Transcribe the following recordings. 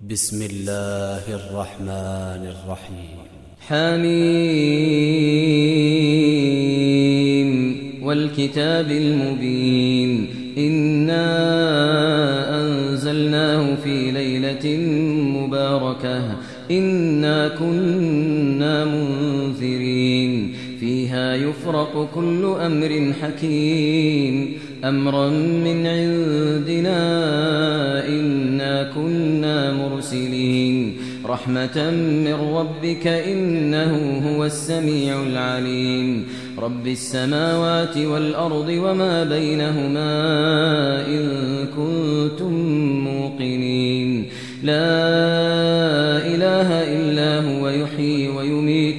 بسم الله الرحمن الرحيم. حميم والكتاب المبين إنا أنزلناه في ليلة مباركة إنا كنا منذرين فيها يفرق كل أمر حكيم أمرا من عندنا إنا كنا مرسلين رحمة من ربك إنه هو السميع العليم رب السماوات والأرض وما بينهما إن كنتم موقنين لا إله إلا هو يحيي ويميت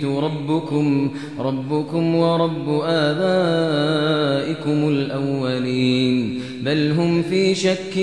ربكم ورب آبائكم الأولين بل هم في شك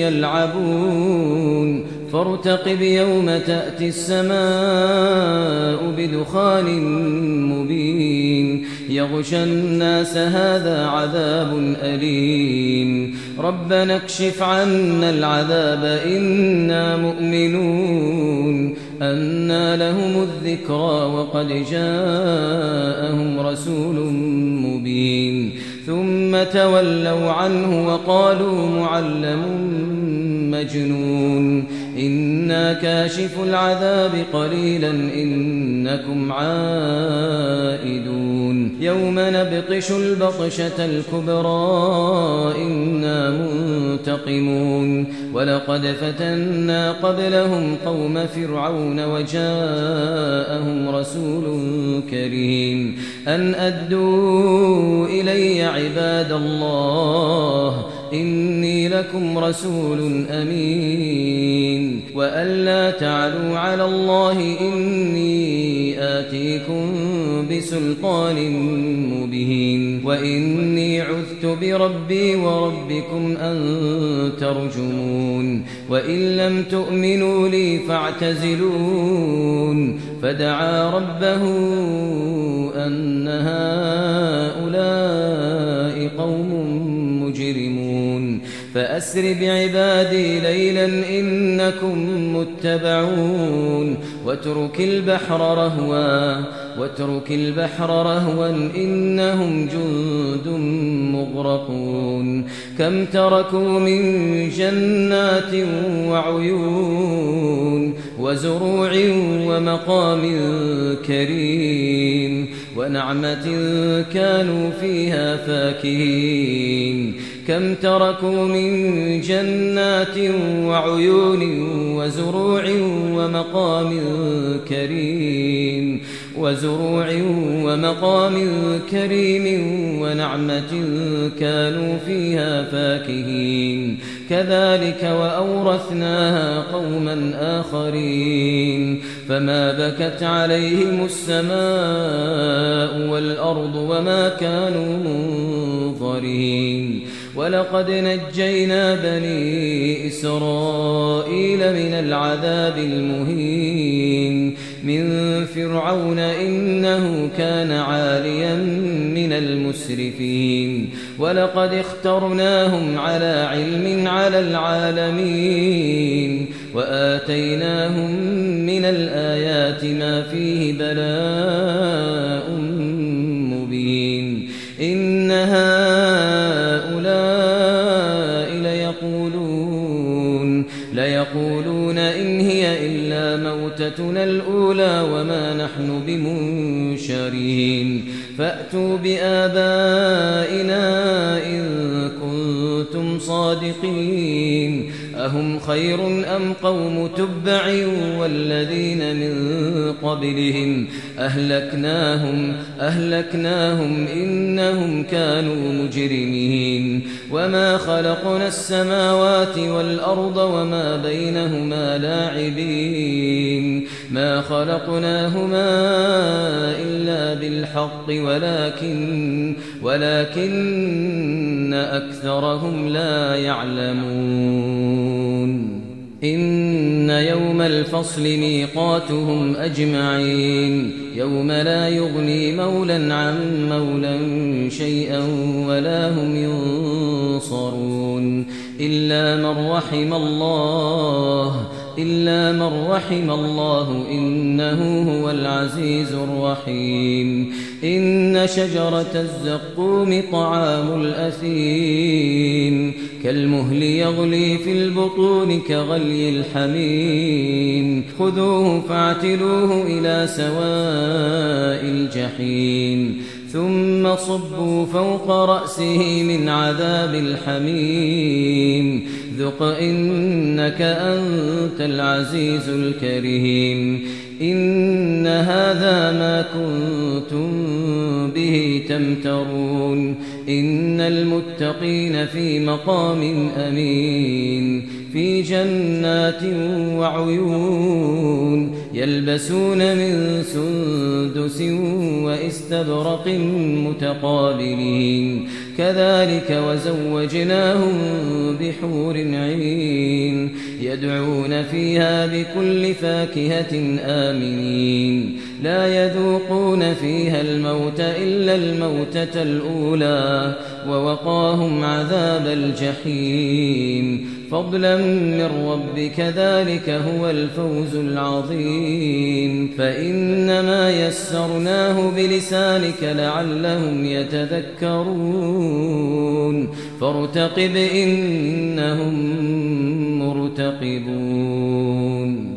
يلعبون فارتقب يوم تأتي السماء بدخان مبين يغشى الناس هذا عذاب أليم ربنا اكشف عنا العذاب إنا مؤمنون أنى لهم الذكرى وقد جاءهم رسول مبين ثم تولوا عنه وقالوا معلم مجنون إنا كاشف العذاب قليلا إنكم عائدون يوم نبطش البطشة الكبرى إنا منتقمون ولقد فتنا قبلهم قوم فرعون وجاءهم رسول كريم أن أدوا إلي عباد الله إني لكم رسول أمين وأن لا تعلوا على الله إني آتيكم بسلطان مبين وإني عذت بربي وربكم أن ترجمون وإن لم تؤمنوا لي فاعتزلون فدعا ربه أن هؤلاء قوم مجرمون فأسر بعبادي ليلا إنكم متبعون واترك البحر رهوا إنهم جند مغرقون كم تركوا من جنات وعيون وزروع ومقام كريم ونعمة كانوا فيها فاكهين كم تركوا من جنات وعيون وزروع ومقام كريم ونعمة كانوا فيها فاكهين كذلك وأورثناها قوما آخرين فما بكت عليهم السماء والأرض وما كانوا منظرين ولقد نجينا بني إسرائيل من العذاب المهين من فرعون إنه كان عاليا من المسرفين ولقد اخترناهم على علم على العالمين وآتيناهم من الآيات ما فيه بلاء مبين إن هؤلاء ليقولون إن هي إلا موتتنا الأولى وما نحن بمنشرين فأتوا بآبائنا إن كنتم صادقين أهم خير أم قوم تبع والذين من قبلهم أهلكناهم إنهم كانوا مجرمين وما خلقنا السماوات والأرض وما بينهما لاعبين ما خلقناهما إلا بالحق ولكن أكثرهم لا يعلمون إن يوم الفصل ميقاتهم أجمعين يوم لا يغني مولى عن مولى شيئا ولا هم ينصرون إلا من رحم الله إلا من رحم الله إنه هو العزيز الرحيم إن شجرة الزقوم طعام الأثيم كالمهل يغلي في البطون كغلي الحميم خذوه فاعتلوه إلى سواء الجحيم ثم صبوا فوق رأسه من عذاب الحميم ذق إنك أنت العزيز الكريم إن هذا ما كنتم به تمترون إن المتقين في مقام أمين في جنات وعيون يلبسون من سندس وإستبرق متقابلين كذلك وزوجناهم بحور عين يدعون فيها بكل فاكهة آمنين لا يذوقون فيها الموت إلا الموتة الأولى ووقاهم عذاب الجحيم فضلا من ربك ذلك هو الفوز العظيم فإنما يسرناه بلسانك لعلهم يتذكرون فارتقب إنهم مرتقبون